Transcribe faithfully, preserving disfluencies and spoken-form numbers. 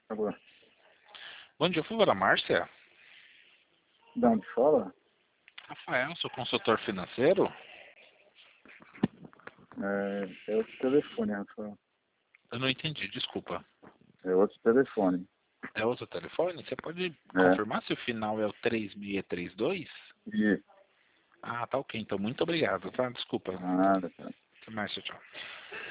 Tá bom. Bom dia, por favor, a Márcia. De onde fala? Rafael, sou consultor financeiro. É, é outro telefone, Rafael. Eu não entendi, desculpa. É outro telefone. É outro telefone? Você pode É. confirmar se o final é o três seis três dois? E Ah, tá ok. Então, muito obrigado, tá? Desculpa. nada, cara. Até mais, tchau, tchau.